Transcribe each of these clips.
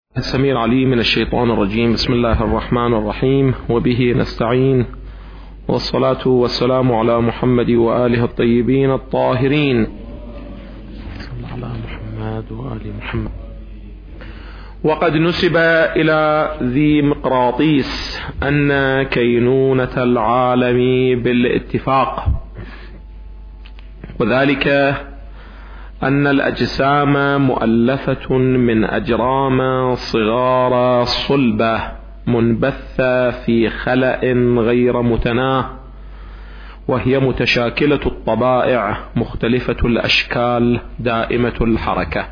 السميع العليم من الشيطان الرجيم. بسم الله الرحمن الرحيم، وبه نستعين، والصلاة والسلام على محمد وآله الطيبين الطاهرين. على محمد وآل محمد. وقد نسب إلى ذي مقراطيس أن كينونة العالم بالاتفاق، وذلك أن الأجسام مؤلفة من أجرام صغار صلبة منبثة في خلأ غير متناه، وهي متشاكلة الطبائع مختلفة الأشكال دائمة الحركة.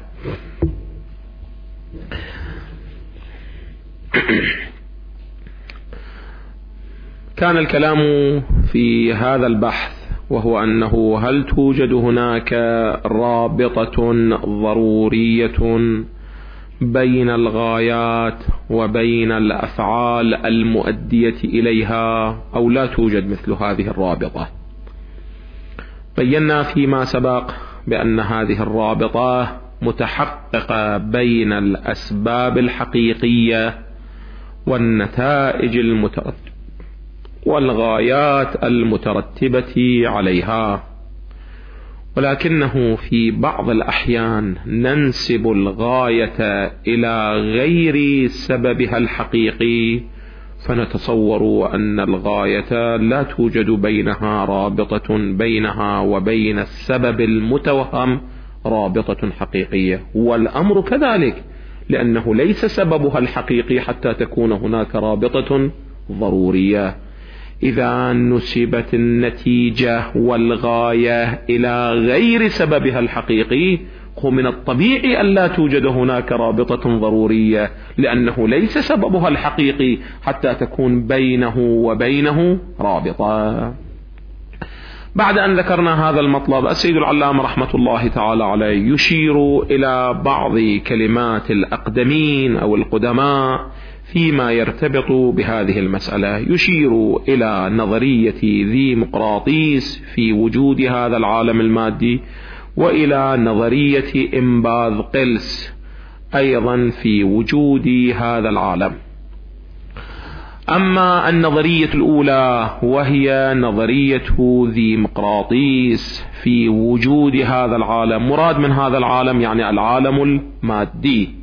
كان الكلام في هذا البحث، وهو أنه هل توجد هناك رابطة ضرورية بين الغايات وبين الأفعال المؤدية إليها، أو لا توجد مثل هذه الرابطة. بينا فيما سبق بأن هذه الرابطة متحققة بين الأسباب الحقيقية والنتائج المترتبة والغايات المترتبة عليها، ولكنه في بعض الأحيان ننسب الغاية إلى غير سببها الحقيقي، فنتصور أن الغاية لا توجد بينها رابطة بينها وبين السبب المتوهم رابطة حقيقية، والأمر كذلك، لأنه ليس سببها الحقيقي حتى تكون هناك رابطة ضرورية. إذا نسبت النتيجة والغاية إلى غير سببها الحقيقي، من الطبيعي أن لا توجد هناك رابطة ضرورية، لأنه ليس سببها الحقيقي حتى تكون بينه وبينه رابطة. بعد أن ذكرنا هذا المطلب، السيد العلامة رحمة الله تعالى عليه يشير إلى بعض كلمات الأقدمين أو القدماء فيما يرتبط بهذه المسألة. يشير إلى نظرية ذي مقراطيس في وجود هذا العالم المادي، وإلى نظرية إنباذ قلس أيضا في وجود هذا العالم. أما النظرية الأولى وهي نظرية ذي مقراطيس في وجود هذا العالم، مراد من هذا العالم يعني العالم المادي.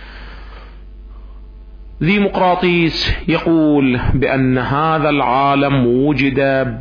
ذي مقراطيس يقول بأن هذا العالم وجد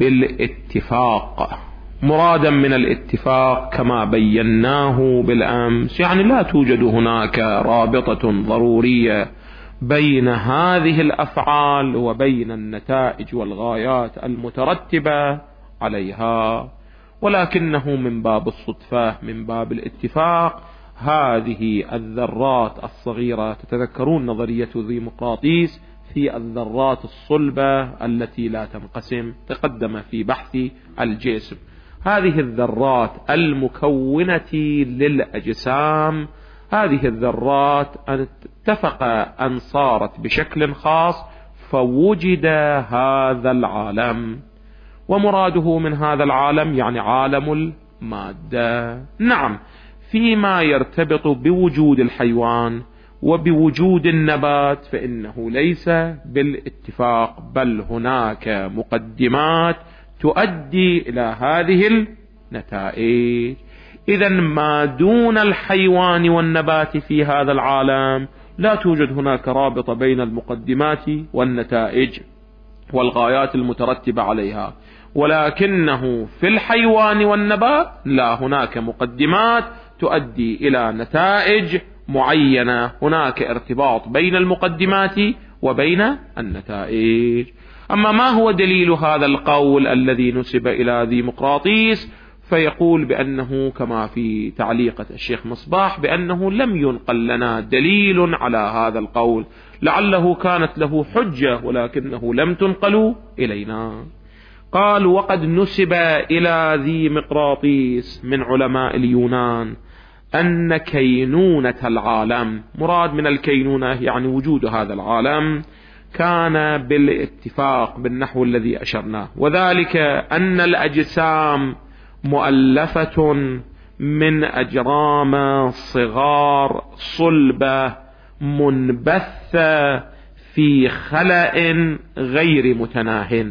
بالاتفاق. مرادا من الاتفاق كما بيناه بالأمس، يعني لا توجد هناك رابطة ضرورية بين هذه الأفعال وبين النتائج والغايات المترتبة عليها، ولكنه من باب الصدفة، من باب الاتفاق، هذه الذرات الصغيرة، تتذكرون نظرية ذي مقراطيس في الذرات الصلبة التي لا تنقسم، تقدم في بحث الجسم. هذه الذرات المكونة للأجسام، هذه الذرات اتفق أن صارت بشكل خاص فوجد هذا العالم، ومراده من هذا العالم يعني عالم المادة. نعم، فيما يرتبط بوجود الحيوان وبوجود النبات فإنه ليس بالاتفاق، بل هناك مقدمات تؤدي إلى هذه النتائج. إذن ما دون الحيوان والنبات في هذا العالم لا توجد هناك رابطة بين المقدمات والنتائج والغايات المترتبة عليها، ولكنه في الحيوان والنبات لا، هناك مقدمات تؤدي إلى نتائج معينة، هناك ارتباط بين المقدمات وبين النتائج. أما ما هو دليل هذا القول الذي نسب إلى ذي مقراطيس؟ فيقول بأنه كما في تعليقة الشيخ مصباح بأنه لم ينقل لنا دليل على هذا القول، لعله كانت له حجة ولكنه لم تنقل إلينا. قال: وقد نسب إلى ذي مقراطيس من علماء اليونان أن كينونة العالم، مراد من الكينونة يعني وجود هذا العالم، كان بالاتفاق بالنحو الذي أشرناه، وذلك أن الأجسام مؤلفة من أجرام صغار صلبة منبثة في خلأ غير متناه.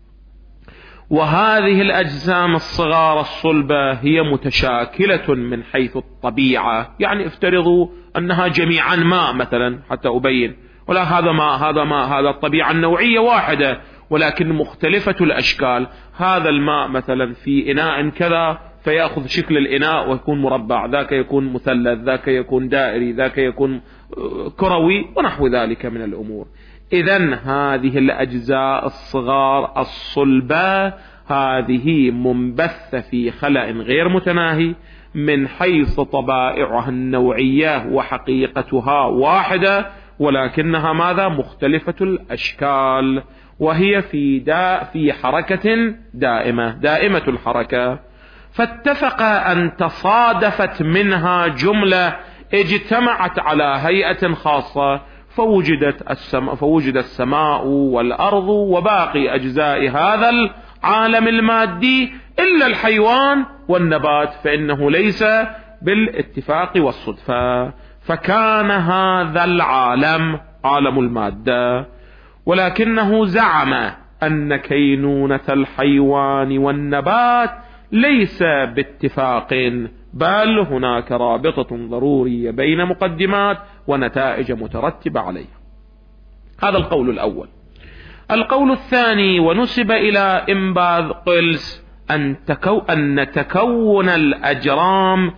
وهذه الأجسام الصغار الصلبة هي متشاكلة من حيث الطبيعة، يعني افترضوا أنها جميعا ماء مثلا حتى أبين، ولا هذا ماء هذا ماء، هذا الطبيعة النوعية واحدة ولكن مختلفة الأشكال. هذا الماء مثلا في إناء كذا فيأخذ شكل الإناء ويكون مربع، ذاك يكون مثلث، ذاك يكون دائري، ذاك يكون كروي ونحو ذلك من الأمور. إذن هذه الأجزاء الصغار الصلبة هذه منبثة في خلأ غير متناهي من حيث طبائعها النوعية وحقيقتها واحدة، ولكنها ماذا؟ مختلفة الأشكال، وهي في حركة دائمة الحركة. فاتفق أن تصادفت منها جملة اجتمعت على هيئة خاصة، فوجد السماء والأرض وباقي أجزاء هذا العالم المادي إلا الحيوان والنبات، فإنه ليس بالاتفاق والصدفة. فكان هذا العالم عالم المادة، ولكنه زعم أن كينونة الحيوان والنبات ليس باتفاق، بل هناك رابطة ضرورية بين مقدمات ونتائج مترتبة عليها. هذا القول الأول. القول الثاني، ونسب إلى إنباذ قلس أن تكون الأجرام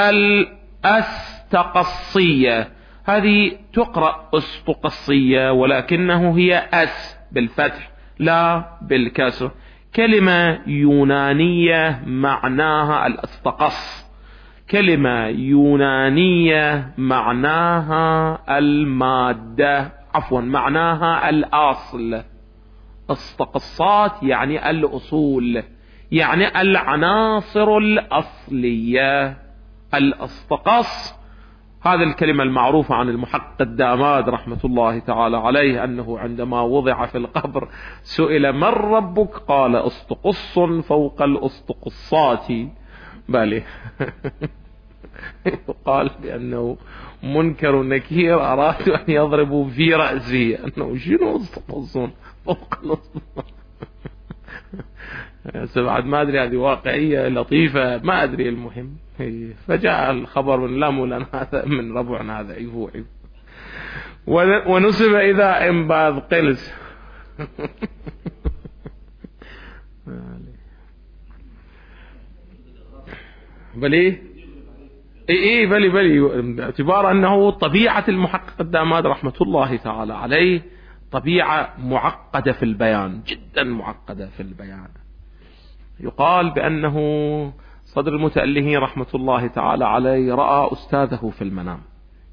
الأستقصية، هذه تقرأ أسطقصية ولكنه هي أس بالفتح لا بالكسر، كلمة يونانية معناها الأستقص، كلمة يونانية معناها المادة، معناها الأصل. استقصات يعني الأصول، يعني العناصر الأصلية. الاستقص هذه الكلمة المعروفة عن المحقق الداماد رحمة الله تعالى عليه، أنه عندما وضع في القبر سئل من ربك؟ قال استقص فوق الأسطقصات. بلى يقال بأنه منكر نكير أرادوا أن يضربوا في رأسه، أنه شنو استقصون فوق الأسطقصات. بعد ما أدري، هذه واقعية لطيفة ما أدري، المهم فجاء الخبر من لا مولانا هذا من ربعنا هذا يفوح. ونسب إذا إنباذ قلس بلي باعتبار أنه طبيعة المحقق الداماد رحمة الله تعالى عليه طبيعة معقدة في البيان، جدا معقدة في البيان. يقال بأنه صدر المتألهين رحمة الله تعالى عليه رأى أستاذه في المنام،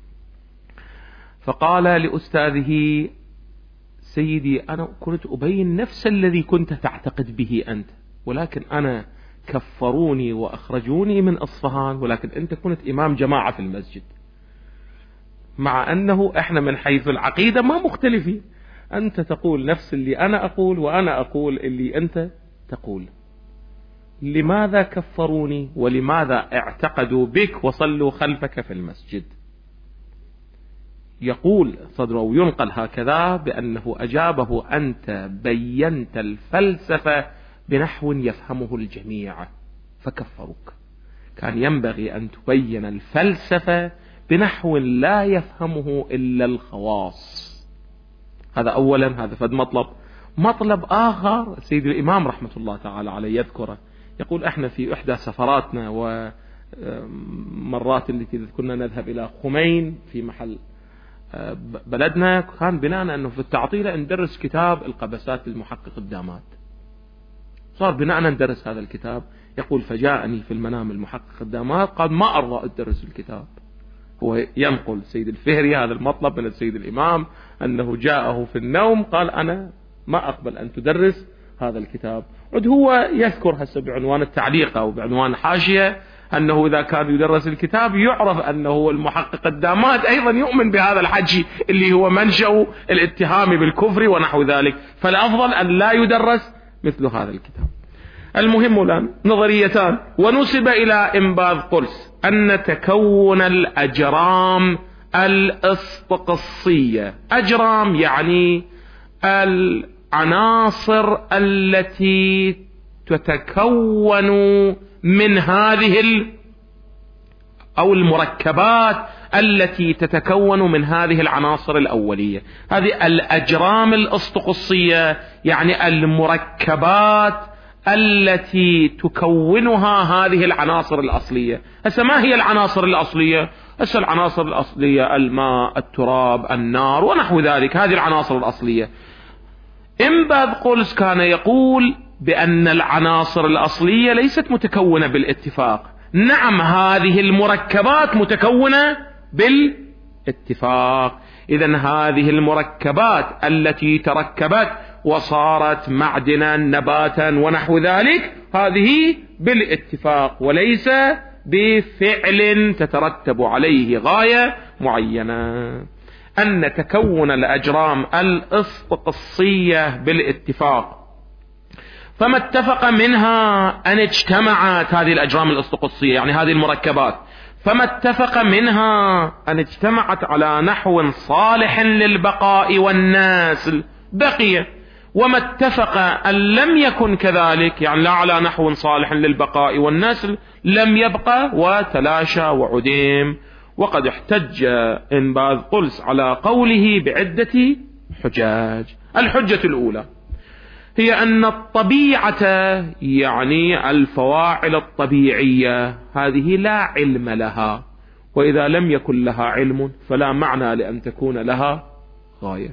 فقال لأستاذه: سيدي أنا كنت أبين نفس الذي كنت تعتقد به أنت، ولكن أنا كفروني وأخرجوني من أصفهان، ولكن أنت كنت إمام جماعة في المسجد، مع أنه إحنا من حيث العقيدة ما مختلفين، أنت تقول نفس اللي أنا أقول وأنا أقول اللي أنت تقول. لماذا كفروني ولماذا اعتقدوا بك وصلوا خلفك في المسجد؟ يقول صدره ينقل هكذا بأنه أجابه: أنت بينت الفلسفة بنحو يفهمه الجميع فكفروك، كان ينبغي أن تبين الفلسفة بنحو لا يفهمه إلا الخواص. هذا أولا، هذا فد مطلب آخر سيد الإمام رحمة الله تعالى عليه يذكره، يقول: احنا في إحدى سفراتنا ومرات التي كنا نذهب إلى خمين في محل بلدنا، كان بناء أنه في التعطيلة ندرس كتاب القبسات للمحقق الداماد، صار بناء ندرس هذا الكتاب. يقول: فجاءني في المنام المحقق الداماد قال: ما أرضى أدرس الكتاب. هو ينقل سيد الفهري هذا المطلب من السيد الإمام أنه جاءه في النوم قال: أنا ما أقبل أن تدرس هذا الكتاب. عد هو يذكر هسه بعنوان التعليق أو بعنوان حاشية أنه إذا كان يدرس الكتاب يعرف أنه المحقق الداماد أيضا يؤمن بهذا الحكي اللي هو منشأ الاتهام بالكفر ونحو ذلك، فالأفضل أن لا يدرس مثل هذا الكتاب. المهم الآن نظريتان. ونسب إلى إنباذ قلس أن تكون الأجرام الاسطقصية. أجرام يعني العناصر التي تتكون من هذه أو المركبات التي تتكون من هذه العناصر الأولية. هذه الأجرام الاسطقصية يعني المركبات التي تكونها هذه العناصر الأصلية. هسه ما هي العناصر الأصلية؟ هسه العناصر الأصلية الماء، التراب، النار ونحو ذلك، هذه العناصر الأصلية. إنباذ قولس كان يقول بأن العناصر الأصلية ليست متكونة بالاتفاق. نعم، هذه المركبات متكونة بالاتفاق. إذن هذه المركبات التي تركبت وصارت معدنا، نباتا ونحو ذلك، هذه بالاتفاق وليس بفعل تترتب عليه غاية معينة. أن تكون الأجرام الاسطقصية بالاتفاق، فما اتفق منها أن اجتمعت هذه الأجرام الاسطقصية يعني هذه المركبات، فما اتفق منها أن اجتمعت على نحو صالح للبقاء والنسل بقي، وما اتفق أن لم يكن كذلك يعني لا على نحو صالح للبقاء والنسل لم يبقى وتلاشى وعديم. وقد احتج إنباذ قلس على قوله بعدة حجاج. الحجة الأولى هي أن الطبيعة يعني الفواعل الطبيعية هذه لا علم لها، وإذا لم يكن لها علم فلا معنى لأن تكون لها غاية،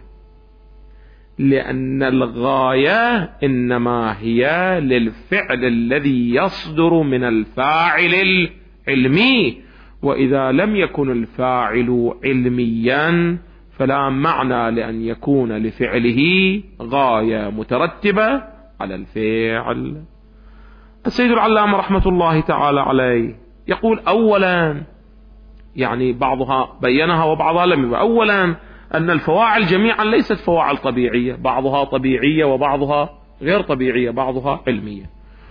لأن الغاية إنما هي للفعل الذي يصدر من الفاعل العلمي، وإذا لم يكن الفاعل علميا فلا معنى لأن يكون لفعله غاية مترتبة على الفعل. السيد العلامة رحمة الله تعالى عليه يقول أولا، يعني بعضها بينها وبعضها لم يبين. أولا أن الفواعل جميعا ليست فواعل طبيعية، بعضها طبيعية وبعضها غير طبيعية، بعضها علمية.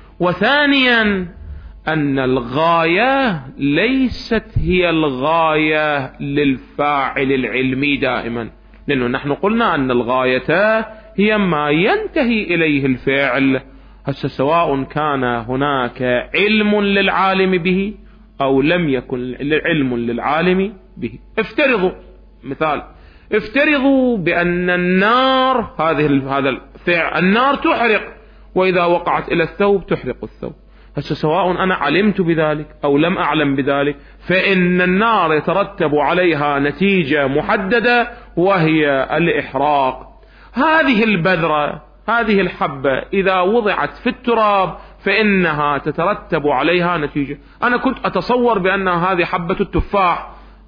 وثانيا أن الغاية ليست هي الغاية للفاعل العلمي دائما، لأنه نحن قلنا أن الغاية هي ما ينتهي إليه الفعل. هسه سواء كان هناك علم للعالم به أو لم يكن علم للعالم به. افترضوا مثال، افترضوا بأن النار هذا الفعل، النار تحرق، وإذا وقعت إلى الثوب تحرق الثوب. هسه سواء أنا علمت بذلك أو لم أعلم بذلك، فإن النار يترتب عليها نتيجة محددة وهي الإحراق. هذه البذرة، هذه الحبة إذا وضعت في التراب فإنها تترتب عليها نتيجة. أنا كنت أتصور بأن هذه حبة التفاح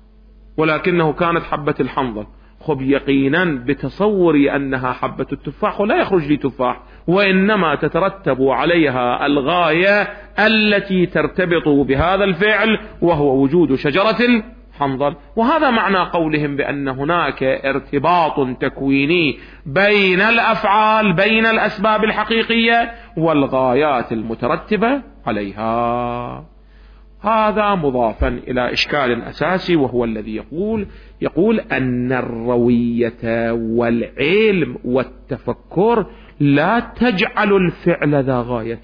ولكنه كانت حبة الحنظل. خب يقينا بتصوري أنها حبة التفاح ولا يخرج لي تفاح، وإنما تترتب عليها الغاية التي ترتبط بهذا الفعل وهو وجود شجرة الحنظل. وهذا معنى قولهم بأن هناك ارتباط تكويني بين الأفعال، بين الأسباب الحقيقية والغايات المترتبة عليها. هذا مضافا إلى إشكال أساسي، وهو الذي يقول أن الروية والعلم والتفكر لا تجعل الفعل ذا غاية.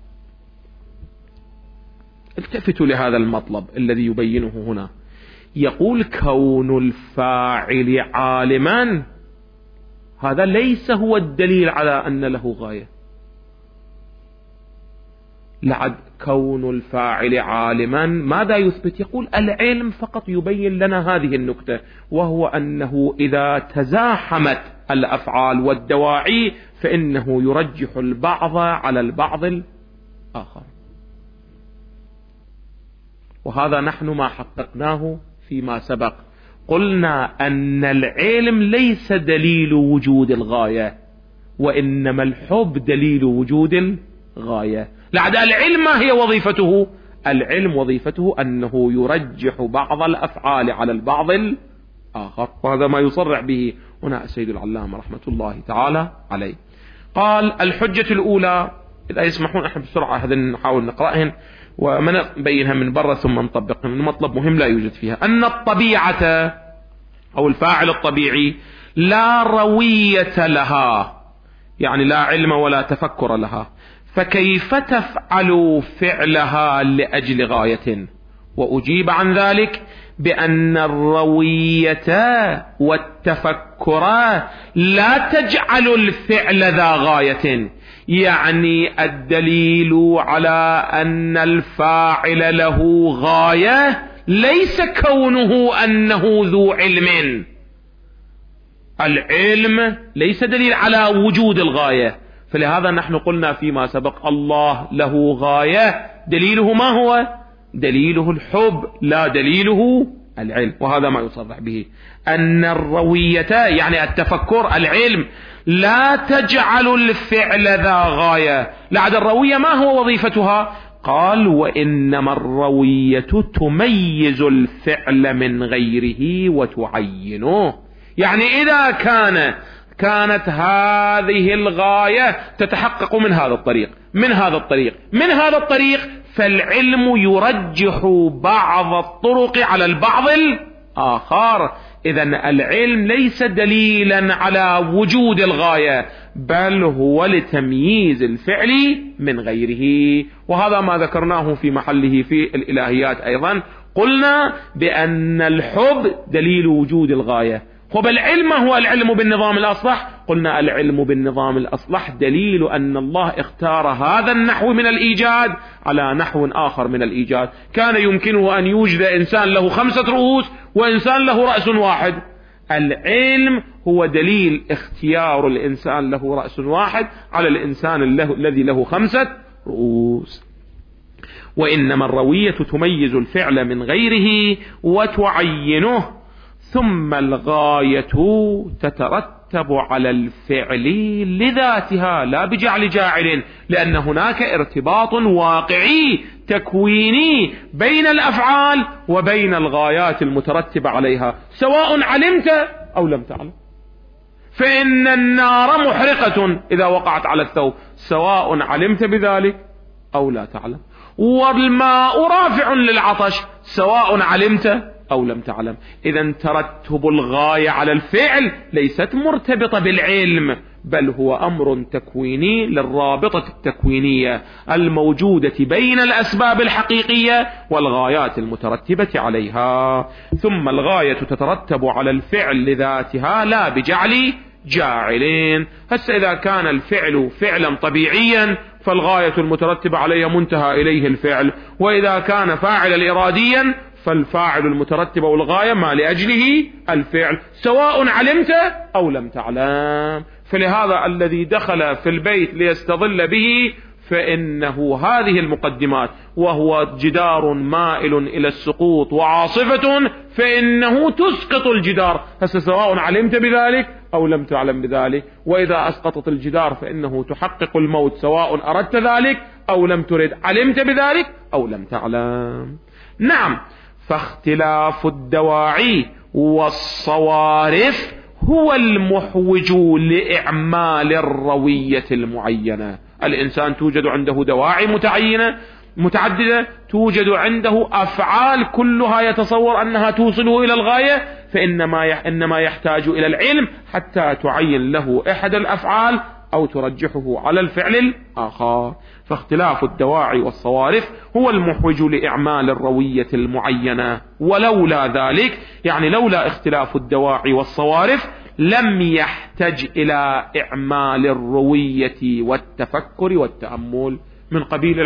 التفتوا لهذا المطلب الذي يبينه هنا. يقول كون الفاعل عالما هذا ليس هو الدليل على أن له غاية. لعد كون الفاعل عالما ماذا يثبت؟ يقول العلم فقط يبين لنا هذه النكتة، وهو أنه إذا تزاحمت الأفعال والدواعي فإنه يرجح البعض على البعض الآخر. وهذا نحن ما حققناه فيما سبق. قلنا أن العلم ليس دليل وجود الغاية، وإنما الحب دليل وجود الغاية. لعد العلم ما هي وظيفته؟ العلم وظيفته أنه يرجح بعض الأفعال على البعض الآخر، وهذا ما يصرح به هنا السيد العلامة رحمة الله تعالى عليه. قال الحجة الأولى، إذا يسمحون احنا بسرعة هذا نحاول نقرأهن وما نبينها من برا ثم نطبقهن، المطلب مهم لا يوجد فيها. أن الطبيعة أو الفاعل الطبيعي لا روية لها، يعني لا علم ولا تفكر لها، فكيف تفعل فعلها لأجل غاية؟ وأجيب عن ذلك بأن الروية والتفكر لا تجعل الفعل ذا غاية، يعني الدليل على أن الفاعل له غاية ليس كونه أنه ذو علم. العلم ليس دليل على وجود الغاية، فلهذا نحن قلنا فيما سبق الله له غاية، دليله ما هو؟ دليله الحب لا دليله العلم. وهذا ما يصرح به أن الروية يعني التفكر العلم لا تجعل الفعل ذا غاية. لعد الروية ما هو وظيفتها؟ قال وإنما الروية تميز الفعل من غيره وتعينه، يعني إذا كانت هذه الغاية تتحقق من هذا الطريق من هذا الطريق فالعلم يرجح بعض الطرق على البعض الآخر. إذن العلم ليس دليلا على وجود الغاية، بل هو لتمييز الفعل من غيره. وهذا ما ذكرناه في محله في الإلهيات أيضا، قلنا بأن الحب دليل وجود الغاية. العلم هو العلم بالنظام الأصلح، قلنا العلم بالنظام الأصلح دليل أن الله اختار هذا النحو من الإيجاد على نحو آخر من الإيجاد. كان يمكنه أن يوجد إنسان له 5 رؤوس وإنسان له رأس واحد. العلم هو دليل اختيار الإنسان له رأس واحد على الإنسان الذي له 5 رؤوس. وإنما الروية تميز الفعل من غيره وتعينه، ثم الغاية تترتب على الفعل لذاتها لا بجعل جاعل، لأن هناك ارتباط واقعي تكويني بين الأفعال وبين الغايات المترتبة عليها، سواء علمت أو لم تعلم. فإن النار محرقة إذا وقعت على الثوب، سواء علمت بذلك أو لا تعلم. والماء رافع للعطش، سواء علمت أو لم تعلم. إذن ترتب الغاية على الفعل ليست مرتبطة بالعلم، بل هو أمر تكويني للرابطة التكوينية الموجودة بين الأسباب الحقيقية والغايات المترتبة عليها. ثم الغاية تترتب على الفعل لذاتها لا بجعل جاعلين. هسه إذا كان الفعل فعلا طبيعيا فالغاية المترتبة عليه منتهى إليه الفعل، وإذا كان فاعلا إراديا فالفاعل المترتب والغاية ما لأجله الفعل، سواء علمت أو لم تعلم. فلهذا الذي دخل في البيت ليستظل به فإنه هذه المقدمات، وهو جدار مائل إلى السقوط وعاصفة، فإنه تسقط الجدار. سواء علمت بذلك أو لم تعلم بذلك. وإذا أسقطت الجدار فإنه تحقق الموت، سواء أردت ذلك أو لم ترد، علمت بذلك أو لم تعلم. نعم، فاختلاف الدواعي والصوارف هو المحوج لإعمال الروية المعينة. الإنسان توجد عنده دواعي متعددة، توجد عنده أفعال كلها يتصور أنها توصله إلى الغاية، فإنما يحتاج إلى العلم حتى تعين له إحدى الأفعال أو ترجحه على الفعل الآخر. فاختلاف الدواعي والصوارف هو المحوج لإعمال الروية المعينة، ولولا ذلك يعني لولا اختلاف الدواعي والصوارف لم يحتج إلى إعمال الروية والتفكر والتأمل. من قبيل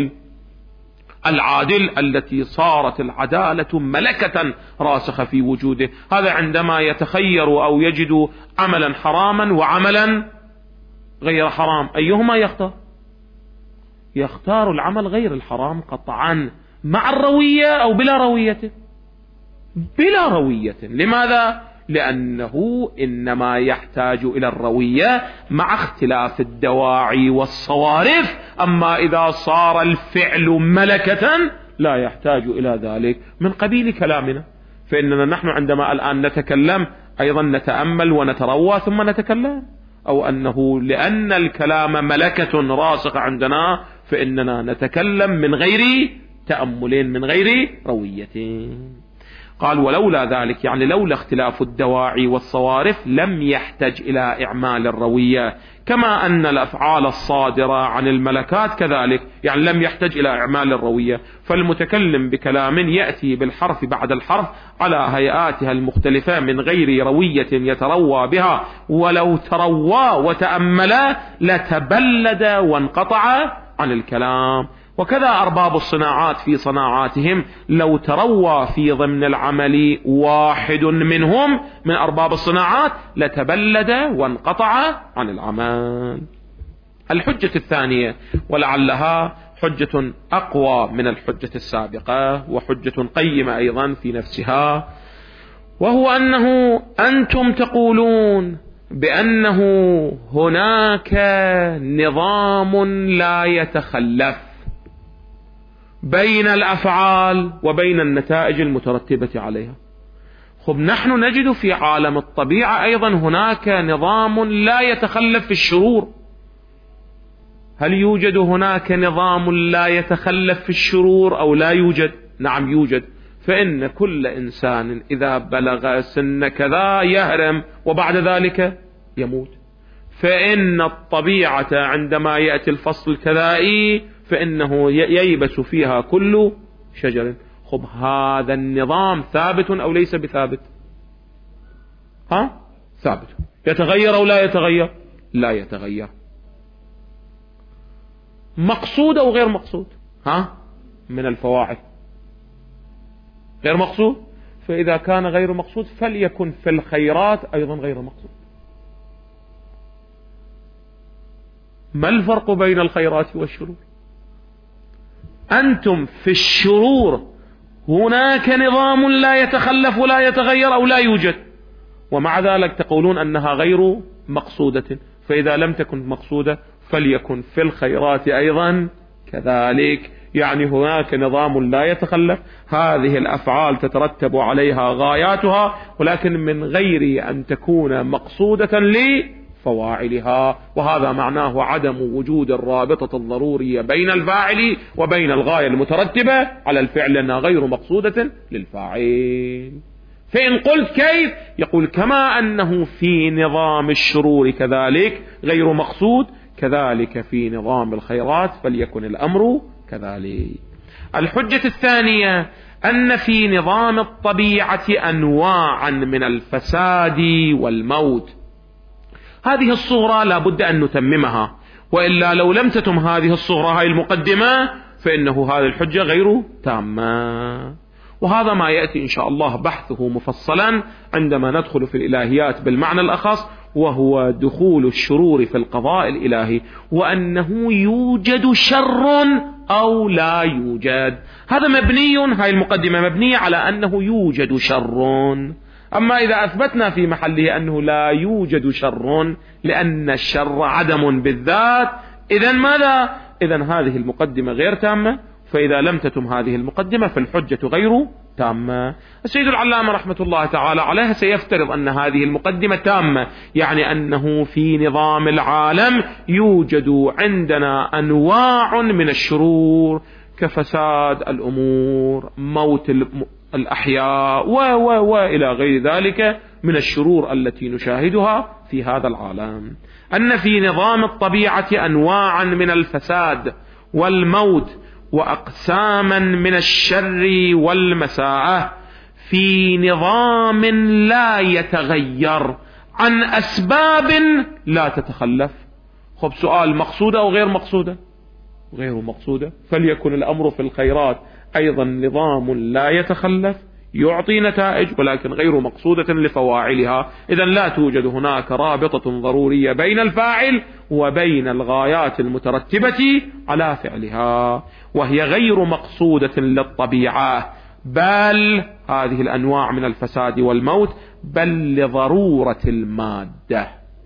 العادل التي صارت العدالة ملكة راسخة في وجوده، هذا عندما يتخير أو يجد عملا حراما وعملا غير حرام أيهما يختار؟ يختار العمل غير الحرام قطعا، مع الروية أو بلا روية؟ بلا روية. لماذا؟ لأنه إنما يحتاج إلى الروية مع اختلاف الدواعي والصوارف. أما إذا صار الفعل ملكة لا يحتاج إلى ذلك. من قبيل كلامنا، فإننا نحن عندما الآن نتكلم أيضا نتأمل ونتروى ثم نتكلم، أو أنه لأن الكلام ملكة راسخة عندنا فإننا نتكلم من غير تأمل من غير روية. قال ولولا ذلك، يعني لولا اختلاف الدواعي والصوارف لم يحتج إلى إعمال الروية، كما أن الأفعال الصادرة عن الملكات كذلك، يعني لم يحتج إلى إعمال الروية. فالمتكلم بكلام يأتي بالحرف بعد الحرف على هيئاتها المختلفة من غير روية يتروى بها، ولو تروى وتأمل لتبلد وانقطع عن الكلام. وكذا أرباب الصناعات في صناعاتهم لو تروى في ضمن العمل واحد منهم من أرباب الصناعات لتبلد وانقطع عن العمل. الحجة الثانية، ولعلها حجة أقوى من الحجة السابقة وحجة قيمة أيضا في نفسها، وهو أنه أنتم تقولون بأنه هناك نظام لا يتخلف بين الأفعال وبين النتائج المترتبة عليها. خب نحن نجد في عالم الطبيعة أيضا هناك نظام لا يتخلف في الشرور. هل يوجد هناك نظام لا يتخلف في الشرور أو لا يوجد؟ نعم يوجد. فإن كل إنسان إذا بلغ سن كذا يهرم وبعد ذلك يموت. فإن الطبيعة عندما يأتي الفصل الكذائي فإنه ييبس فيها كل شجر. خب هذا النظام ثابت أو ليس بثابت؟ ثابت. يتغير أو لا يتغير؟ لا يتغير. مقصود أو غير مقصود؟ من الفواعل غير مقصود. فإذا كان غير مقصود فليكن في الخيرات أيضا غير مقصود. ما الفرق بين الخيرات والشرور؟ أنتم في الشرور هناك نظام لا يتخلف ولا يتغير أو لا يوجد، ومع ذلك تقولون أنها غير مقصودة. فإذا لم تكن مقصودة فليكن في الخيرات أيضا كذلك. يعني هناك نظام لا يتخلف، هذه الأفعال تترتب عليها غاياتها ولكن من غير أن تكون مقصودة لفواعلها. وهذا معناه عدم وجود الرابطة الضرورية بين الفاعل وبين الغاية المترتبة على الفعل لأنها غير مقصودة للفاعل. فإن قلت كيف؟ يقول كما أنه في نظام الشرور كذلك غير مقصود، كذلك في نظام الخيرات فليكن الأمر كذلك. الحجة الثانية أن في نظام الطبيعة أنواعا من الفساد والموت. هذه الصورة لا بد أن نتممها، وإلا لو لم تتم هذه الصورة هاي المقدمة فإنه هذه الحجة غير تامة. وهذا ما يأتي إن شاء الله بحثه مفصلا عندما ندخل في الإلهيات بالمعنى الأخص، وهو دخول الشرور في القضاء الإلهي، وأنه يوجد شر أو لا يوجد. هذا مبني، هاي المقدمة مبنية على أنه يوجد شر. أما إذا أثبتنا في محله أنه لا يوجد شر لأن الشر عدم بالذات، إذن ماذا؟ إذن هذه المقدمة غير تامة. فإذا لم تتم هذه المقدمة فالحجة غير تامة. السيد العلامة رحمة الله تعالى عليه سيفترض أن هذه المقدمة تامة، يعني أنه في نظام العالم يوجد عندنا أنواع من الشرور كفساد الأمور، موت الأحياء وإلى غير ذلك من الشرور التي نشاهدها في هذا العالم. أن في نظام الطبيعة أنواعا من الفساد والموت وأقساما من الشر والمساءة في نظام لا يتغير عن أسباب لا تتخلف. خب سؤال، مقصودة أو غير مقصودة؟ غير مقصودة. فليكن الأمر في الخيرات أيضا نظام لا يتخلف يعطي نتائج ولكن غير مقصودة لفواعلها. إذن لا توجد هناك رابطة ضرورية بين الفاعل وبين الغايات المترتبة على فعلها، وهي غير مقصودة للطبيعة بل هذه الأنواع من الفساد والموت بل لضرورة المادة.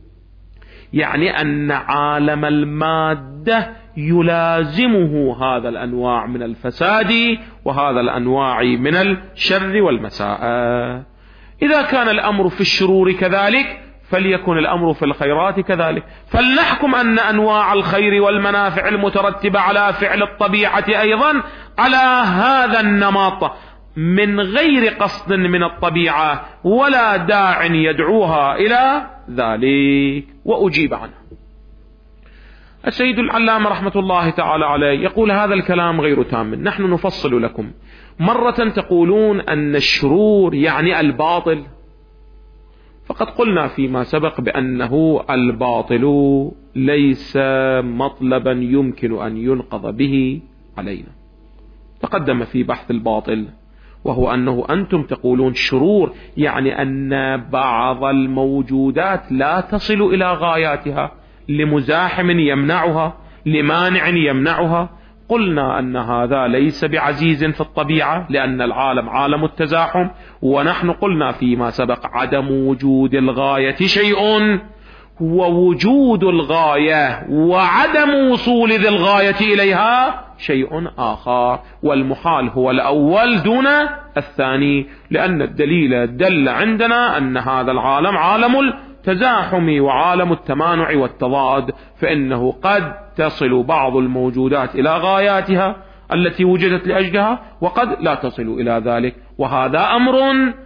يعني أن عالم المادة يلازمه هذا الأنواع من الفساد وهذا الأنواع من الشر والمساء. إذا كان الأمر في الشرور كذلك فليكن الأمر في الخيرات كذلك. فلنحكم أن أنواع الخير والمنافع المترتبة على فعل الطبيعة أيضا على هذا النمط من غير قصد من الطبيعة ولا داع يدعوها إلى ذلك. وأجيب عنها. السيد العلامة رحمة الله تعالى عليه يقول هذا الكلام غير تام. نحن نفصل لكم. مرة تقولون أن الشرور يعني الباطل، فقد قلنا فيما سبق بأنه الباطل ليس مطلبا يمكن أن ينقض به علينا. تقدم في بحث الباطل، وهو أنه أنتم تقولون شرور يعني أن بعض الموجودات لا تصل إلى غاياتها لمزاحم يمنعها، لمانع يمنعها. قلنا أن هذا ليس بعزيز في الطبيعة، لأن العالم عالم التزاحم. ونحن قلنا فيما سبق عدم وجود الغاية شيء، ووجود الغاية وعدم وصول ذي الغاية إليها شيء آخر، والمحال هو الأول دون الثاني، لأن الدليل دل عندنا أن هذا العالم عالم التزاحم وعالم التمانع والتضاد، فإنه قد تصل بعض الموجودات إلى غاياتها التي وجدت لأجلها، وقد لا تصل إلى ذلك، وهذا أمر.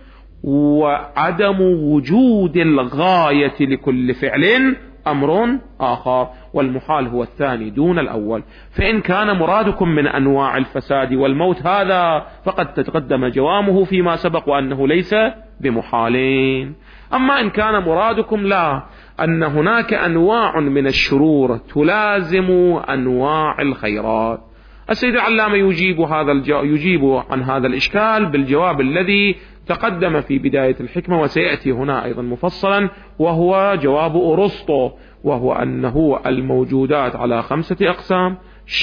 وعدم وجود الغاية لكل فعل أمر آخر، والمحال هو الثاني دون الأول. فإن كان مرادكم من أنواع الفساد والموت هذا، فقد تقدم جوامه فيما سبق وأنه ليس بمحالين. أما إن كان مرادكم لا، أن هناك أنواع من الشرور تلازم أنواع الخيرات، السيد العلامة يجيب عن هذا الإشكال بالجواب الذي تقدم في بداية الحكمة، وسيأتي هنا أيضا مفصلا، وهو جواب أرسطو، وهو أنه الموجودات على 5 أقسام: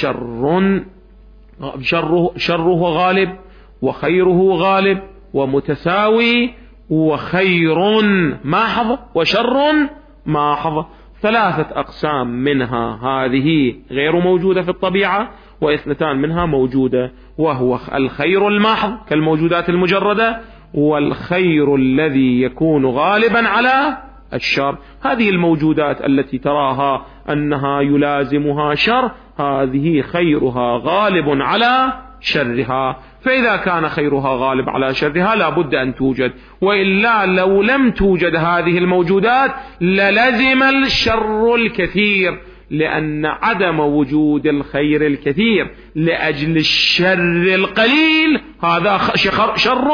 شره غالب، وخيره غالب، ومتساوي، وخير ماحظ، وشر ماحظ. 3 أقسام منها هذه غير موجودة في الطبيعة، و2 منها موجودة، وهو الخير الماحظ كالموجودات المجردة، والخير الذي يكون غالبا على الشر. هذه الموجودات التي تراها أنها يلازمها شر، هذه خيرها غالب على شرها، فإذا كان خيرها غالب على شرها لا بد أن توجد، وإلا لو لم توجد هذه الموجودات للزم الشر الكثير، لأن عدم وجود الخير الكثير لأجل الشر القليل هذا شر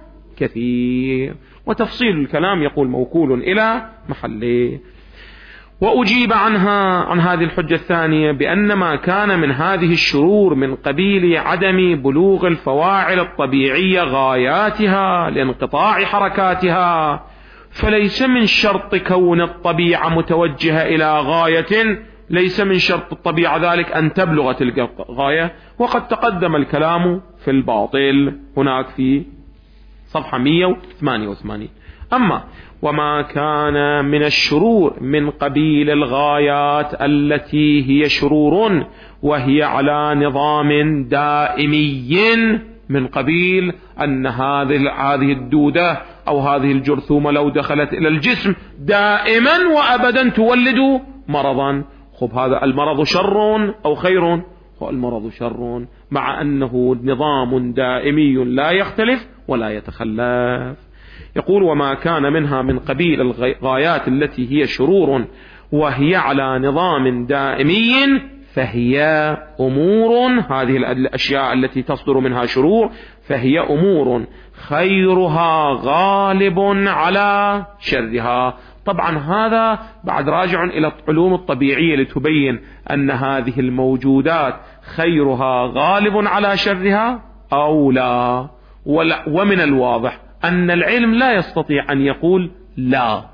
كثير. وتفصيل الكلام يقول موكول إلى محله. وأجيب عن هذه الحجة الثانية بأن ما كان من هذه الشرور من قبيل عدم بلوغ الفواعل الطبيعية غاياتها لانقطاع حركاتها، فليس من شرط كون الطبيعة متوجهة إلى غاية، ليس من شرط الطبيعة ذلك أن تبلغ تلك الغاية. وقد تقدم الكلام في الباطل هناك في صفحة 188. أما وما كان من الشرور من قبيل الغايات التي هي شرور وهي على نظام دائمي، من قبيل أن هذه الدودة أو هذه الجرثومة لو دخلت إلى الجسم دائما وأبدا تولد مرضا. هذا المرض شر أو خير؟ المرض شر، مع أنه نظام دائمي لا يختلف ولا يتخلف. يقول وما كان منها من قبيل الغايات التي هي شرور وهي على نظام دائمي فهي أمور، هذه الأشياء التي تصدر منها شرور فهي أمور خيرها غالب على شرها. طبعا هذا بعد راجع إلى العلوم الطبيعية لتبين أن هذه الموجودات خيرها غالب على شرها أو لا. ومن الواضح أن العلم لا يستطيع أن يقول لا،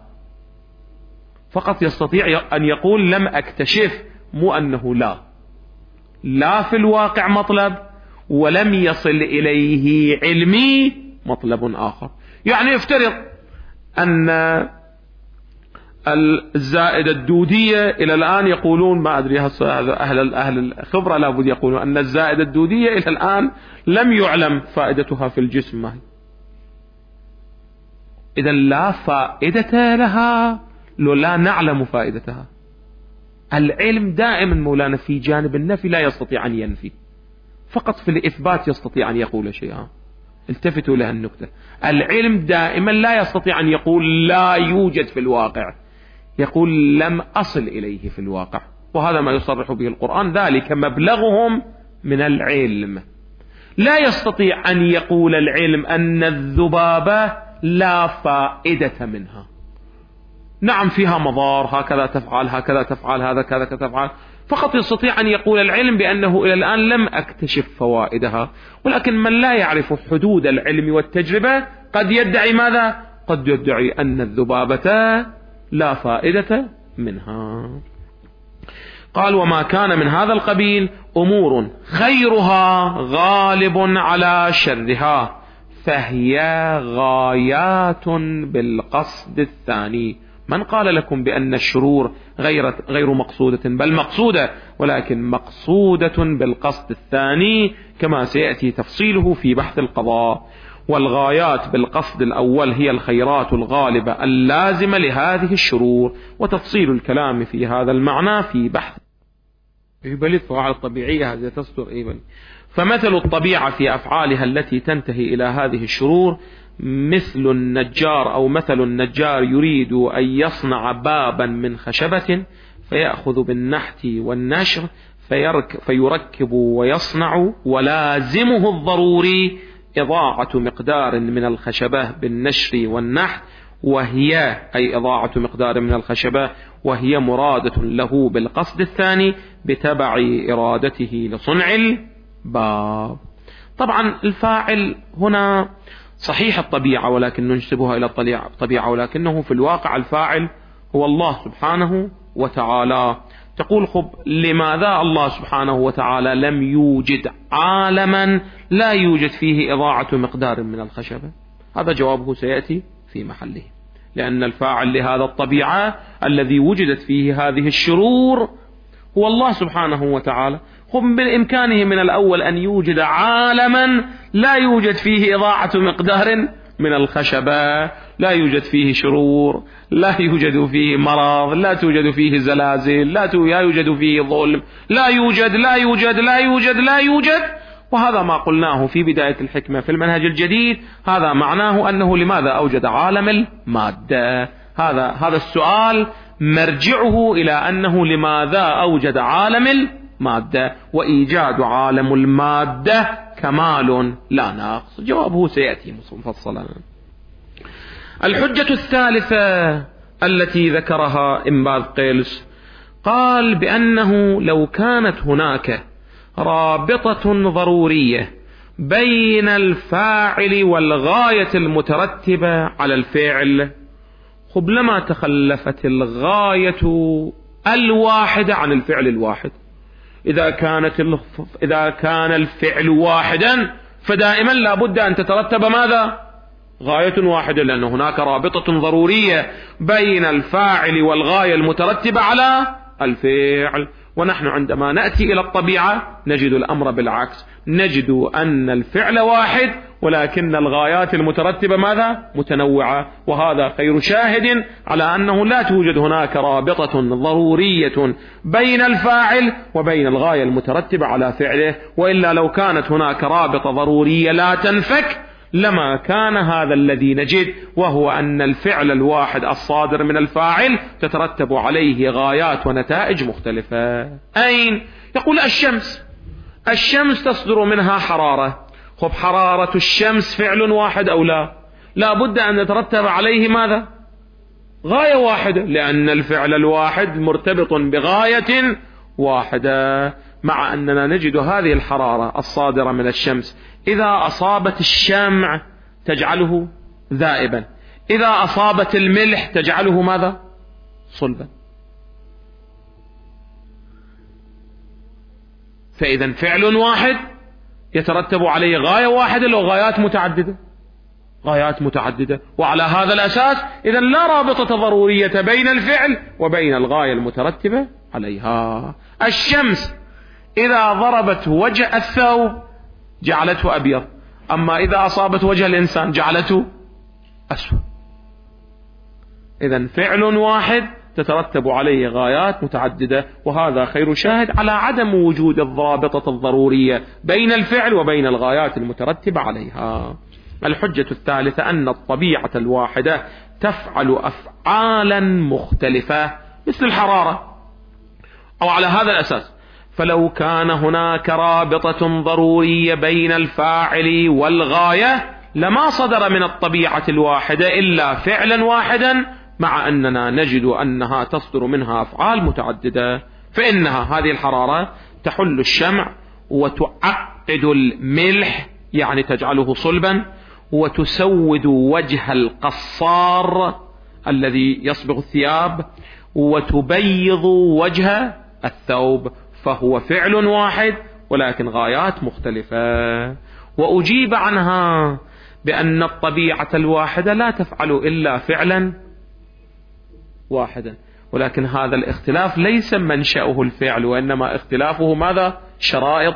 فقط يستطيع أن يقول لم أكتشف، مو أنه لا في الواقع مطلب ولم يصل إليه علمي مطلب آخر. يعني افترض أن الزائدة الدودية إلى الآن يقولون، ما أدري أهل الخبرة لابد يقولون أن الزائدة الدودية إلى الآن لم يعلم فائدتها في الجسم ما هي. إذا لا فائدة لها لو لا نعلم فائدتها. العلم دائما مولانا في جانب النفي لا يستطيع أن ينفي، فقط في الإثبات يستطيع أن يقول شيئا. التفتوا لها النكتة. العلم دائما لا يستطيع أن يقول لا يوجد في الواقع، يقول لم أصل إليه في الواقع، وهذا ما يصرح به القرآن، ذلك مبلغهم من العلم. لا يستطيع أن يقول العلم أن الذبابة لا فائدة منها، نعم فيها مضار، هكذا تفعل هكذا تفعل هذا كذا تفعل، فقط يستطيع أن يقول العلم بأنه إلى الآن لم أكتشف فوائدها. ولكن من لا يعرف حدود العلم والتجربة قد يدعي ماذا؟ قد يدعي أن الذبابة لا فائدة منها. قال وما كان من هذا القبيل أمور خيرها غالب على شرها فهي غايات بالقصد الثاني. من قال لكم بأن الشرور غير مقصودة، بل مقصودة، ولكن مقصودة بالقصد الثاني كما سيأتي تفصيله في بحث القضاء. والغايات بالقصد الأول هي الخيرات الغالبة اللازمة لهذه الشرور، وتفصيل الكلام في هذا المعنى في بحث بل الفعال الطبيعية هذه تصدر فمثل الطبيعة في أفعالها التي تنتهي إلى هذه الشرور مثل النجار، أو مثل النجار يريد أن يصنع بابا من خشبة فيأخذ بالنحت والنشر فيركب ويصنع، ولازمه الضروري إضاعة مقدار من الخشبة بالنشر والنحت، وهي أي إضاعة مقدار من الخشبة، وهي مرادة له بالقصد الثاني بتبع إرادته لصنع الباب. طبعا الفاعل هنا صحيح الطبيعة ولكن ننسبها إلى الطبيعة، ولكنه في الواقع الفاعل هو الله سبحانه وتعالى. تقول خب لماذا الله سبحانه وتعالى لم يوجد عالما لا يوجد فيه إضاعة مقدار من الخشبة؟ هذا جوابه سيأتي في محله، لأن الفاعل لهذا الطبيعة الذي وجدت فيه هذه الشرور هو الله سبحانه وتعالى. هم بالإمكانه من الأول أن يوجد عالما لا يوجد فيه إضاعة مقدار من الخشبة، لا يوجد فيه شرور، لا يوجد فيه مرض، لا توجد فيه زلازل، لا يوجد فيه ظلم، لا يوجد لا يوجد لا يوجد لا يوجد. وهذا ما قلناه في بداية الحكمة في المنهج الجديد، هذا معناه أنه لماذا أوجد عالم المادة؟ هذا السؤال مرجعه إلى أنه لماذا أوجد عالم المادة، وإيجاد عالم المادة كمال لا ناقص. جوابه سيأتي مفصلا. الحجة الثالثة التي ذكرها إنباذ قيلس قال بأنه لو كانت هناك رابطة ضرورية بين الفاعل والغاية المترتبة على الفعل لما تخلفت الغاية الواحدة عن الفعل الواحد. إذا كان الفعل واحدا فدائما لا بد أن تترتب ماذا؟ غاية واحدة، لأن هناك رابطة ضرورية بين الفاعل والغاية المترتبة على الفعل. ونحن عندما نأتي إلى الطبيعة نجد الأمر بالعكس، نجد أن الفعل واحد ولكن الغايات المترتبة ماذا؟ متنوعة. وهذا خير شاهد على أنه لا توجد هناك رابطة ضرورية بين الفاعل وبين الغاية المترتبة على فعله، وإلا لو كانت هناك رابطة ضرورية لا تنفك لما كان هذا الذي نجد، وهو أن الفعل الواحد الصادر من الفاعل تترتب عليه غايات ونتائج مختلفة. أين؟ يقول الشمس تصدر منها حرارة. حرارة الشمس فعل واحد أو لا؟ لا بد أن يترتب عليه ماذا؟ غاية واحدة، لأن الفعل الواحد مرتبط بغاية واحدة. مع أننا نجد هذه الحرارة الصادرة من الشمس إذا أصابت الشمع تجعله ذائبا، إذا أصابت الملح تجعله ماذا؟ صلبا. فإذا فعل واحد يترتب عليه غاية واحدة لو غايات متعددة. وعلى هذا الأساس إذا لا رابطة ضرورية بين الفعل وبين الغاية المترتبة عليها. الشمس إذا ضربت وجه الثوب جعلته أبيض، أما إذا أصابت وجه الإنسان جعلته أسود. إذن فعل واحد تترتب عليه غايات متعددة، وهذا خير شاهد على عدم وجود الضابطة الضرورية بين الفعل وبين الغايات المترتبة عليها. الحجة الثالثة أن الطبيعة الواحدة تفعل أفعالا مختلفة مثل الحرارة، أو على هذا الأساس فلو كان هناك رابطة ضرورية بين الفاعل والغاية لما صدر من الطبيعة الواحدة إلا فعلا واحدا، مع أننا نجد أنها تصدر منها أفعال متعددة. فإنها هذه الحرارة تحل الشمع وتعقد الملح، يعني تجعله صلبا، وتسود وجه القصار الذي يصبغ الثياب، وتبيض وجه الثوب، فهو فعل واحد ولكن غايات مختلفة. وأجيب عنها بأن الطبيعة الواحدة لا تفعل إلا فعلا واحدا، ولكن هذا الاختلاف ليس منشأه الفعل، وإنما اختلافه ماذا؟ شرائط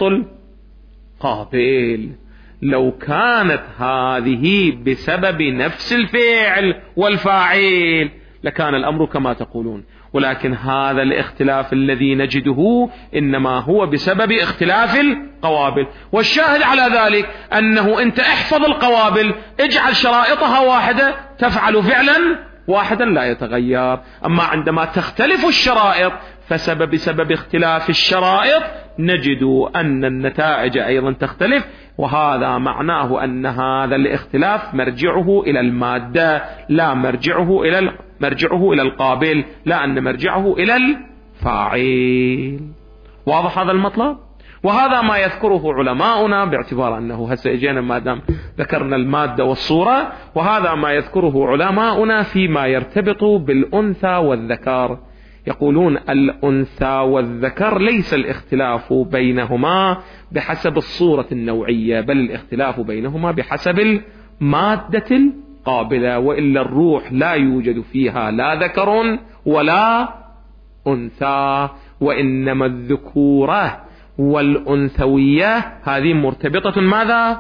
القابل. لو كانت هذه بسبب نفس الفعل والفاعل لكان الأمر كما تقولون، ولكن هذا الاختلاف الذي نجده إنما هو بسبب اختلاف القوابل. والشاهد على ذلك أنه أنت احفظ القوابل، اجعل شرائطها واحدة تفعل فعلا واحدا لا يتغير. أما عندما تختلف الشرائط بسبب اختلاف الشرائط نجد أن النتائج أيضا تختلف، وهذا معناه أن هذا الاختلاف مرجعه إلى المادة لا مرجعه إلى القابل، لا أن مرجعه إلى الفاعل. واضح هذا المطلب؟ وهذا ما يذكره علماؤنا، باعتبار أنه هسه اجينا ما دام ذكرنا المادة والصورة، وهذا ما يذكره علماؤنا فيما يرتبط بالأنثى والذكر. يقولون الأنثى والذكر ليس الاختلاف بينهما بحسب الصورة النوعية، بل الاختلاف بينهما بحسب المادة القابلة، وإلا الروح لا يوجد فيها لا ذكر ولا أنثى، وإنما الذكورة والأنثوية هذه مرتبطة ماذا؟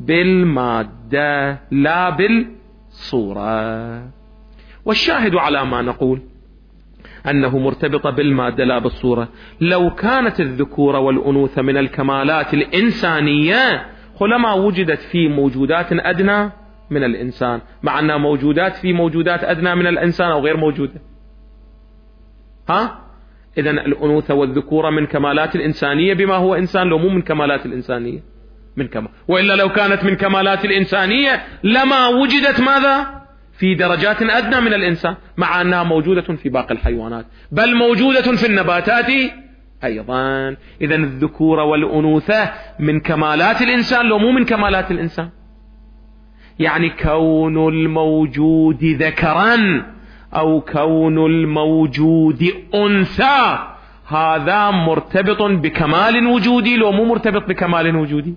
بالمادة لا بالصورة. والشاهد على ما نقول أنه مرتبطة بالمادة لا بالصورة. لو كانت الذكورة والأنوثة من الكمالات الإنسانية لما وجدت في موجودات أدنى من الإنسان، مع أنها موجودات في موجودات أدنى من الإنسان أو غير موجودة. إذن الأنوثة والذكورة من كمالات الإنسانية بما هو إنسان، لو مو من كمالات الإنسانية من كمال، وإلا لو كانت من كمالات الإنسانية لما وجدت ماذا؟ في درجات أدنى من الإنسان، مع أنها موجودة في باقي الحيوانات، بل موجودة في النباتات أيضا. إذن الذكورة والأنوثة من كمالات الإنسان لو مو من كمالات الإنسان. يعني كون الموجود ذكرا أو كون الموجود أنثى هذا مرتبط بكمال وجودي لو مو مرتبط بكمال وجودي.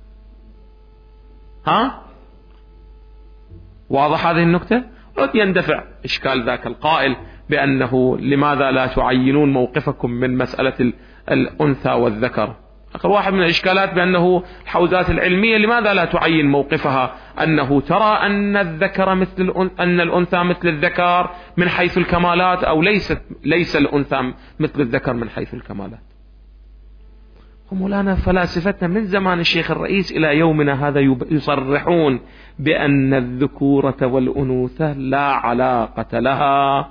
واضح هذه النكتة؟ قد يندفع إشكال ذاك القائل بأنه لماذا لا تعينون موقفكم من مسألة الأنثى والذكر. آخر واحد من الإشكالات بأنه الحوزات العلمية لماذا لا تعين موقفها أنه ترى أن الذكر أن الأنثى مثل الذكر من حيث الكمالات، أو ليس الأنثى مثل الذكر من حيث الكمالات. ومولانا فلاسفتنا من زمان الشيخ الرئيس إلى يومنا هذا يصرحون بأن الذكورة والأنوثة لا علاقة لها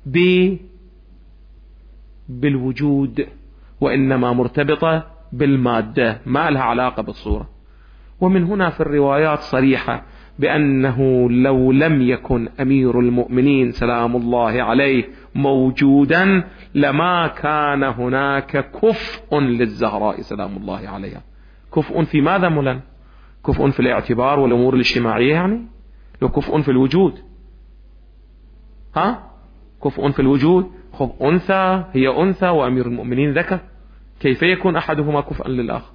بالوجود، وإنما مرتبطة بالمادة، ما لها علاقة بالصورة. ومن هنا في الروايات صريحة بأنه لو لم يكن أمير المؤمنين سلام الله عليه موجودا لما كان هناك كفء للزهراء سلام الله عليها. كفء في ماذا مولانا؟ كفء في الاعتبار والأمور الاجتماعية، يعني لو كفء في الوجود. كفء في الوجود، خذ أنثى هي أنثى وأمير المؤمنين ذكر، كيف يكون أحدهما كفءا للآخر؟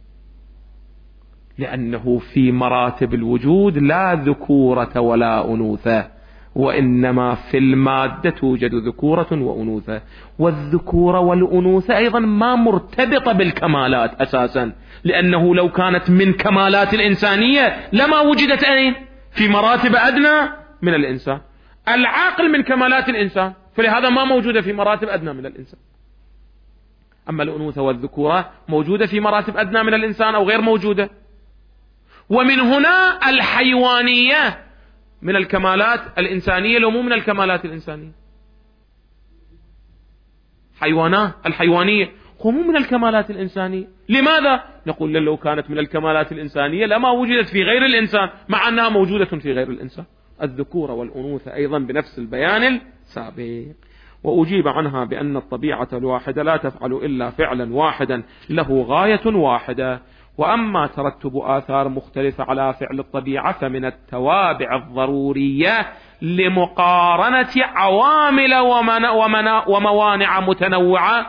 لأنه في مراتب الوجود لا ذكورة ولا أنوثة، وإنما في المادة توجد ذكورة وأنوثة. والذكورة والأنوثة أيضا ما مرتبطة بالكمالات أساسا، لأنه لو كانت من كمالات الإنسانية لما وجدت أين؟ في مراتب أدنى من الإنسان. العاقل من كمالات الإنسان، فلهذا ما موجودة في مراتب أدنى من الإنسان. أما الأنوثة والذكورة موجودة في مراتب أدنى من الإنسان أو غير موجودة. ومن هنا الحيوانية من الكمالات الإنسانية، لو مو من الكمالات الإنسانية. الحيوانية هو مو من الكمالات الإنسانية. لماذا؟ نقول لو كانت من الكمالات الإنسانية لما وجدت في غير الإنسان، مع أنها موجودة في غير الإنسان، الذكورة والأنوثة أيضا بنفس البيان السابق. وأجيب عنها بأن الطبيعة الواحدة لا تفعل إلا فعلا واحدا له غاية واحدة، وأما ترتب آثار مختلفة على فعل الطبيعة فمن التوابع الضرورية لمقارنة عوامل وموانع متنوعة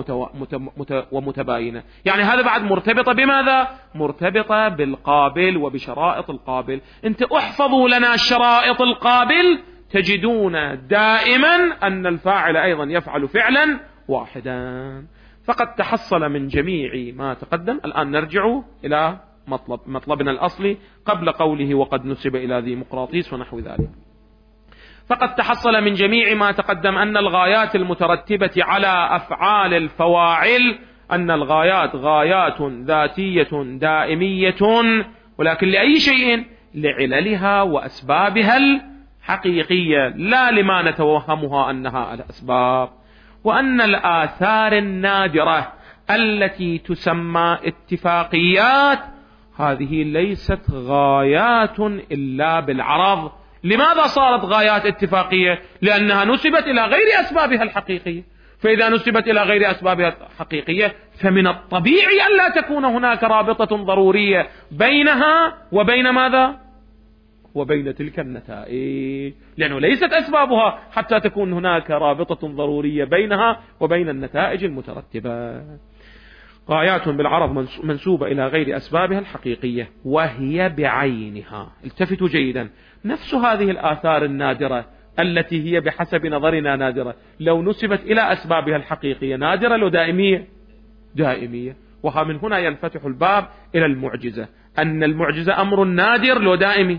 ومتباينة. يعني هذا بعد مرتبطة بماذا؟ مرتبطة بالقابل وبشرائط القابل. انت احفظوا لنا شرائط القابل، تجدون دائما أن الفاعل أيضا يفعل فعلا واحدا. فقد تحصل من جميع ما تقدم. الآن نرجع إلى مطلبنا الأصلي قبل قوله وقد نسب إلى ذي مقراطيس ونحو ذلك. فقد تحصل من جميع ما تقدم أن الغايات المترتبة على أفعال الفواعل أن الغايات غايات ذاتية دائمية، ولكن لأي شيء؟ لعللها وأسبابها الحقيقية، لا لما نتوهمها أنها الأسباب. وأن الآثار النادرة التي تسمى اتفاقيات هذه ليست غايات إلا بالعرض. لماذا صارت غايات اتفاقية؟ لأنها نسبت إلى غير أسبابها الحقيقية. فإذا نسبت إلى غير أسبابها الحقيقية فمن الطبيعي أن لا تكون هناك رابطة ضرورية بينها وبين ماذا؟ وبين تلك النتائج، لأنه ليست أسبابها حتى تكون هناك رابطة ضرورية بينها وبين النتائج المترتبة. غايات بالعرض منسوبة إلى غير أسبابها الحقيقية وهي بعينها. التفتوا جيدا، نفس هذه الآثار النادرة التي هي بحسب نظرنا نادرة، لو نسبت إلى أسبابها الحقيقية نادرة لو دائمية؟ دائمية. وها من هنا ينفتح الباب إلى المعجزة، أن المعجزة أمر نادر لو دائمي.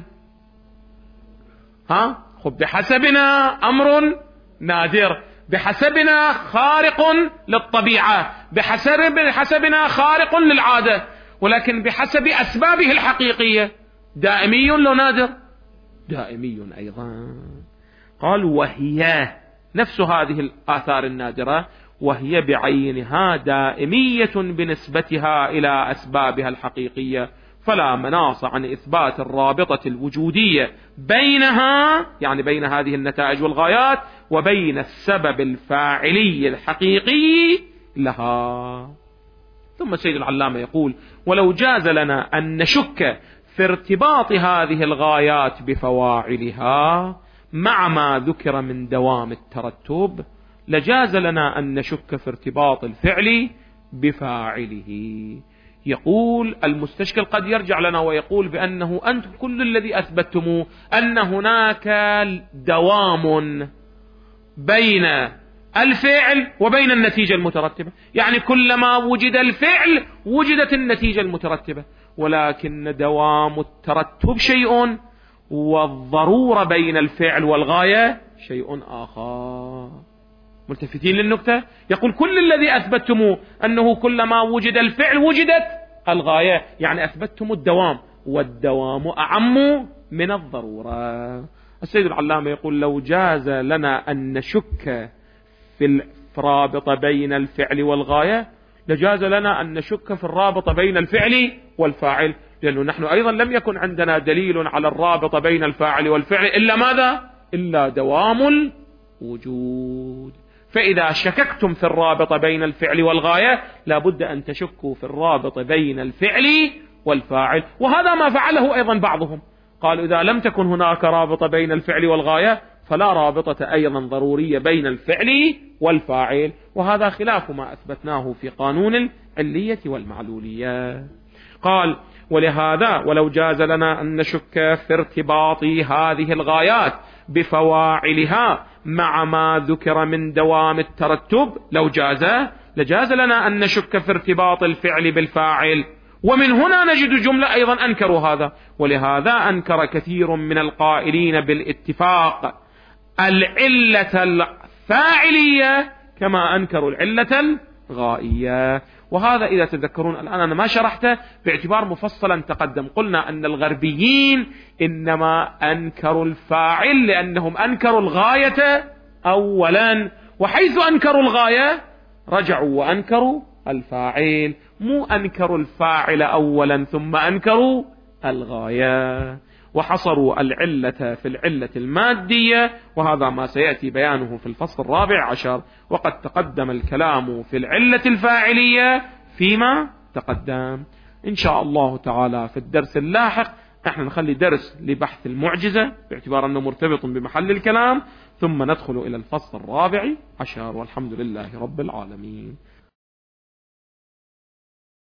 بحسبنا أمر نادر، بحسبنا خارق للطبيعة، بحسبنا خارق للعادة، ولكن بحسب أسبابه الحقيقية دائمي لو نادر؟ دائمي أيضا. قال وهي نفس هذه الآثار النادرة وهي بعينها دائمية بنسبتها إلى أسبابها الحقيقية، فلا مناص عن إثبات الرابطة الوجودية بينها، يعني بين هذه النتائج والغايات، وبين السبب الفاعلي الحقيقي لها. ثم السيد العلامة يقول ولو جاز لنا أن نشك في ارتباط هذه الغايات بفواعلها مع ما ذكر من دوام الترتب لجاز لنا أن نشك في ارتباط الفعل بفاعله. يقول المستشكل قد يرجع لنا ويقول بأنه أنتم كل الذي أثبتموه أن هناك دوام بين الفعل وبين النتيجة المترتبة، يعني كلما وجد الفعل وجدت النتيجة المترتبة، ولكن دوام الترتب شيء والضرورة بين الفعل والغاية شيء آخر. ملتفتين للنكتة؟ يقول كل الذي أثبتموه أنه كلما وجد الفعل وجدت الغاية، يعني أثبتتم الدوام، والدوام أعم من الضرورة. السيد العلامة يقول لو جاز لنا أن نشك في الرابطة بين الفعل والغاية لجاز لنا أن نشك في الرابطة بين الفعل والفاعل، لأنه نحن أيضا لم يكن عندنا دليل على الرابطة بين الفاعل والفعل إلا ماذا؟ إلا دوام الوجود. فإذا شككتم في الرابطة بين الفعل والغاية لابد أن تشكوا في الرابطة بين الفعل والفاعل، وهذا ما فعله أيضا بعضهم. قالوا إذا لم تكن هناك رابطة بين الفعل والغاية فلا رابطة أيضا ضرورية بين الفعل والفاعل، وهذا خلاف ما أثبتناه في قانون العلية والمعلولية. قال ولهذا ولو جاز لنا أن نشك في ارتباط هذه الغايات بفواعلها مع ما ذكر من دوام الترتب لجاز لنا أن نشك في ارتباط الفعل بالفاعل، ومن هنا نجد جملة أيضا أنكروا هذا. ولهذا أنكر كثير من القائلين بالاتفاق العلة الفاعلية كما أنكروا العلة غائية. وهذا إذا تذكرون الآن أنا ما شرحته باعتبار مفصلا تقدم، قلنا أن الغربيين إنما أنكروا الفاعل لأنهم أنكروا الغاية أولا، وحيث أنكروا الغاية رجعوا وأنكروا الفاعل، مو أنكروا الفاعل أولا ثم أنكروا الغاية، وحصروا العلة في العلة المادية، وهذا ما سيأتي بيانه في الفصل 14، وقد تقدم الكلام في العلة الفاعلية فيما تقدم. إن شاء الله تعالى في الدرس اللاحق نحن نخلي درس لبحث المعجزة باعتبار أنه مرتبط بمحل الكلام، ثم ندخل إلى الفصل 14، والحمد لله رب العالمين.